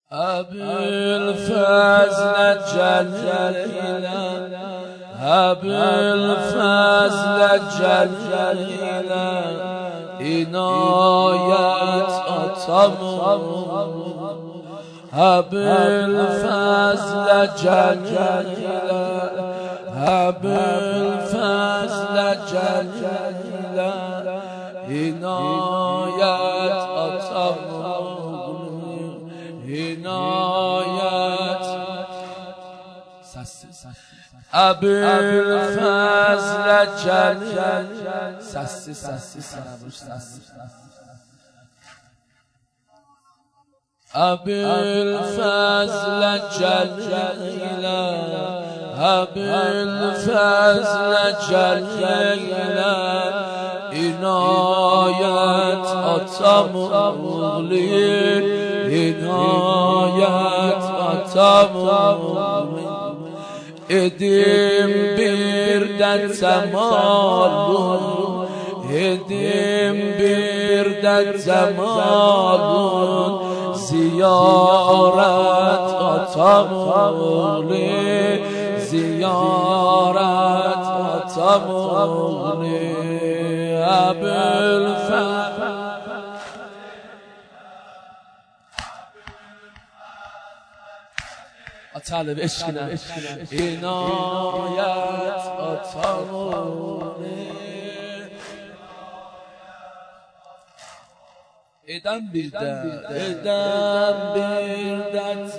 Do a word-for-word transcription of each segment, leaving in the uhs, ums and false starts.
ابوالفضل جلیلا ابوالفضل جلیلا عنایت آتامون ابوالفضل جلیلا ابوالفضل جلیلا عنایت آتامون عنایت ابوالفضل جلیلا سستی سستی سنبوش سستی ابوالفضل جلیلا ابوالفضل جلیلا عنایت آتامولی عنایت آتامولی ادیم بیردن زمالون ادیم بیردن زمالون زیارت آتامولی زیارت آتامولی ابوالفضل طالب عشقنا عنایت آتامونه ادم بیردن ادم بیردن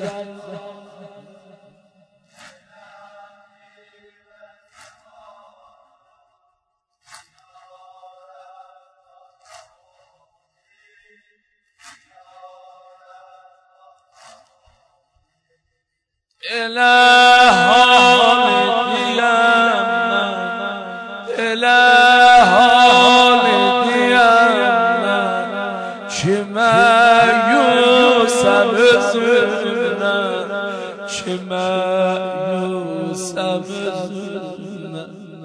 الهان دیام الهان دیام شما یوسف زنا شما یوسف زنا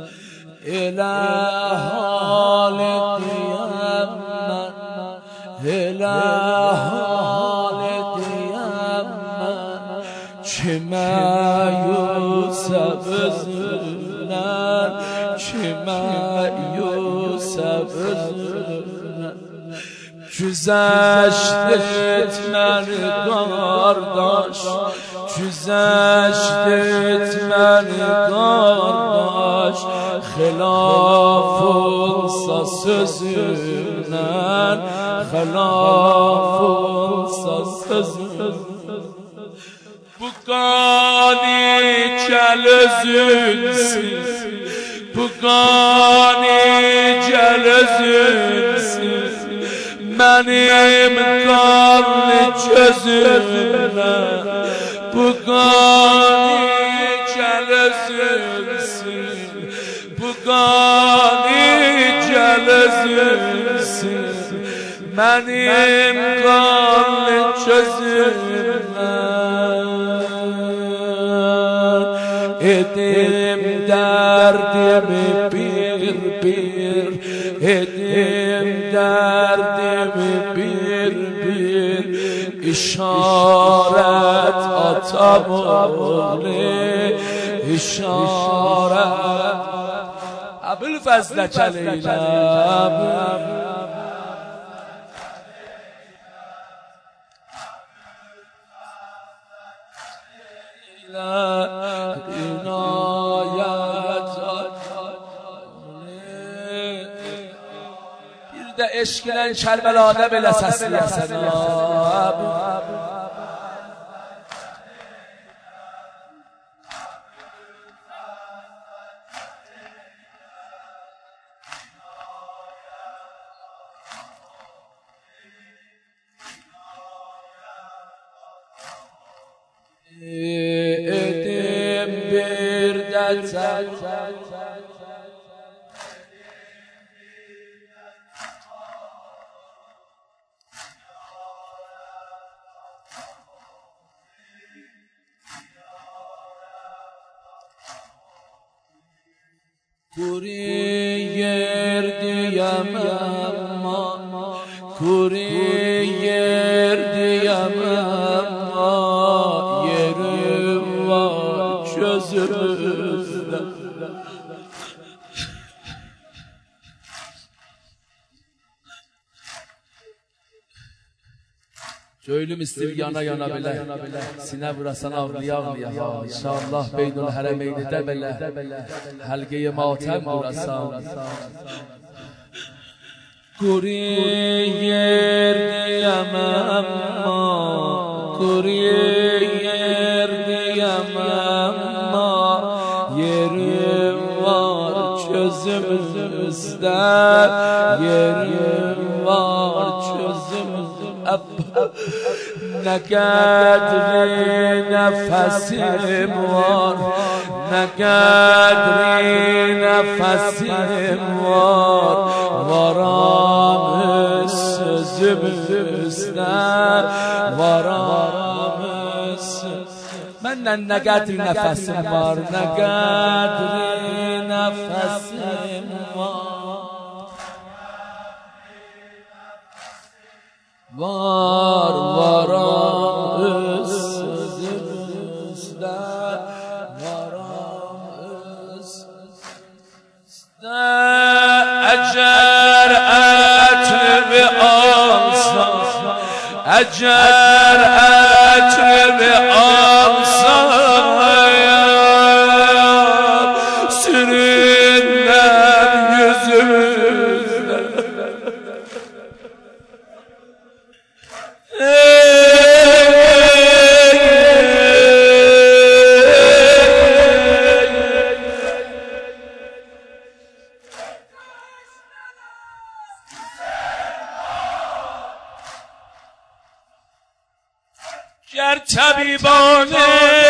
الهان دیام الهان دیام شما یوسف زنن شما یوسف زنن گذشتت من گارداش گذشتت من گارداش خلاف ساس زنن خلاف ساس زنن بگانی جلزنسی بگانی جلزنسی منیم کان جزنه بگانی جلزنسی بگانی جلزنسی منیم کان جزنه ادیم دردیم بیر بیر ادیم دردیم بیر بیر اشارت آتامونه اشارت ابوالفضل جلیلا عنایت bir de eşkilen Kerbela'da bile sesli sen abi edim bir de sen Kuri yer diyemem, kuri yer diyemem Göylüm istir yana yana bile, sine vurasan ağlıya ağlıya. İnşallah beynul heremeyni de bile, helge-i matem vurasan. Kuriyer diyemem ma, kuriyer diyemem ma, yerim var çözümüzde, yerim var çözümüzde. Ne kadri nefesim var, ne kadri nefesim var, varam sözümüzde, varam benden ne kadri nefesim var, ne kadri nefesim var. Var varam özümüzde, varam özümüzde. Eğer etimi alsam, eğer etimi alsam, süründen yüzümüzde. گر طبیبانه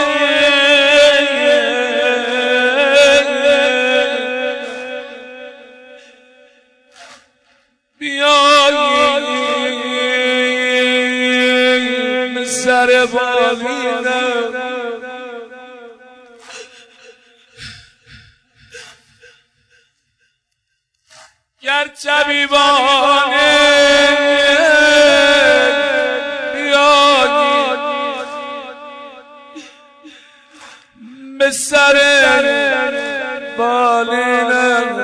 بیاییم سر بالینم گر طبیبانه به سر بالینم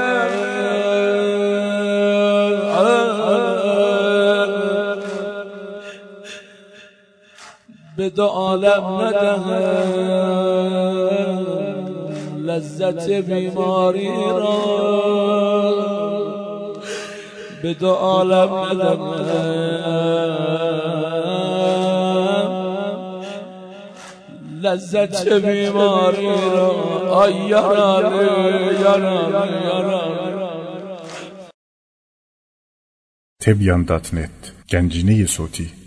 به دو عالم ندهم لذت بیماری را به دو عالم ندهم لذت بیماری را آی یاران یاران یاران. Tebyan nokta net Gencine-i Soti